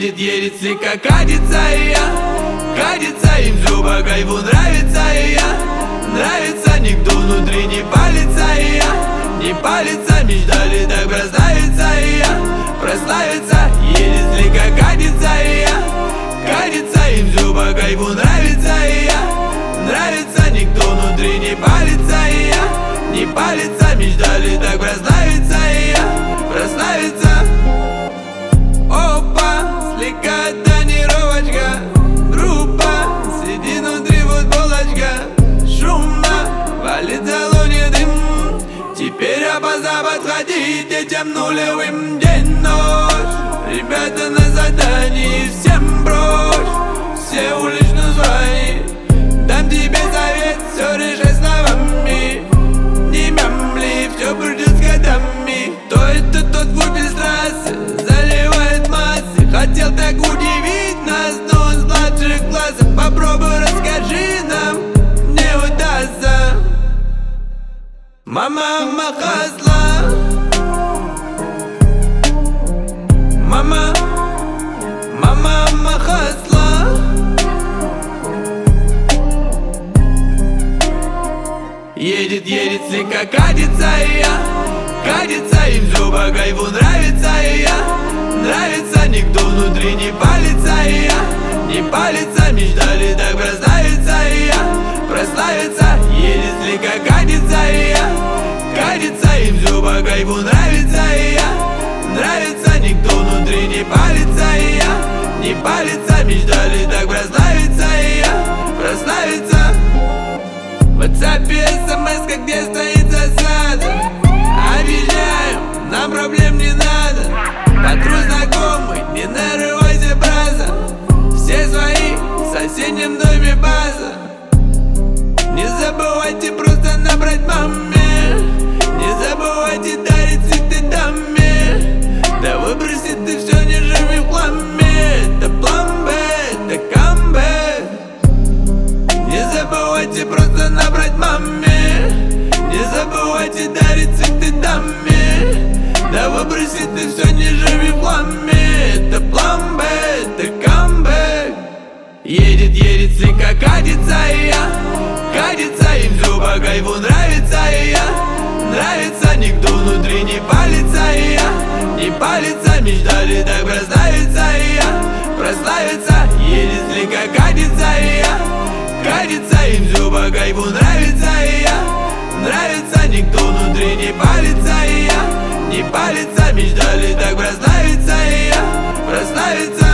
Едет слегка, катится и я, катится им в зубы, кайфу нравится и я. Нравится, никто внутри не палится и я. Не палится, мечтали так прославиться и я. Прославиться, едет слегка, катится и я, катится им в зубы, кайфу нравится и я. Нравится, никто внутри не палится и я. Не палится, мечтали так прославиться и я. Прославиться. Опа, слегка тонировочка, группа, сиди внутри футболочка. Шумно, валит в салоне дым. Теперь опоздав подходить этим нулевым день-ночь. Ребята на задании, всем брось, все улично звони. Дам тебе совет, все решай словами. Не мямли, все придет с годами. То это тот звук без трассы заливает массы. Хотел так удивить нас, но он с младших классов. Попробуй, расскажи нам, не удастся. Мама хасла, мама хасла. Едет слегка, катится и я, катится им в зубы, кайфу нравится и я. Нравится, никто внутри не палится и я. Не палится, мечтали так прославиться и я. Прославиться, едет слегка, катится и я, катится им в зубы, кайфу нравится и я. Нравится, никто внутри не палится и я. Не палится, мечтали так прославиться и я. Прославиться. В WhatsApp смс, где стоит засада. Объезжаем, нам проблем не надо. Патруль знакомый, не нарывайся, браза. Все свои, в соседнем доме база. Не забывайте просто набрать маме. Не забывайте дарить цветы даме. Да выброси ты все, не живи в хламе. Это план Б, это камбэк. Не забывайте просто набрать маме. Не забывайте дарить цветы даме. Да выброси ты все, не живи в хламе. Это план Б, это камбэк. Едет слегка, катится и я, катится им в зубы, кайфу нравится и я. Нравится, никто внутри не палится и я. Не палится, мечтали так прославиться и я. Прославиться, едет слегка, катится и я, катится им в зубы, кайфу нравится и я. Нравится, никто внутри не палится и я. Не палится, мечтали так прославиться и я. Прославиться.